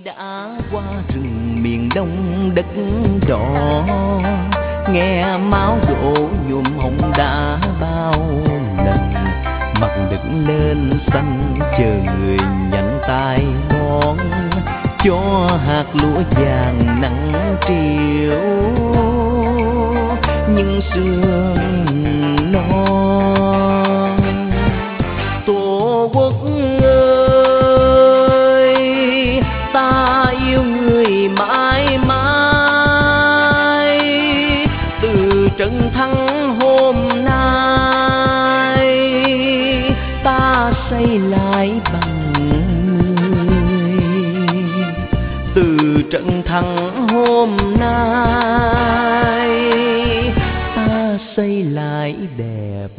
đã qua rừng miền đông đất đỏ, nghe máu đổ nhuộm hồng đã bao lần. Mặt đựng lên xanh chờ người nhận tay đón, cho hạt lúa vàng nắng triều nhưng sương non. Tổ quốc ơi, ta yêu người mãi mãi. Từ trận thắng hôm nay, ta xây lại bằng người. Từ trận thắng hôm nay, ta xây lại đẹp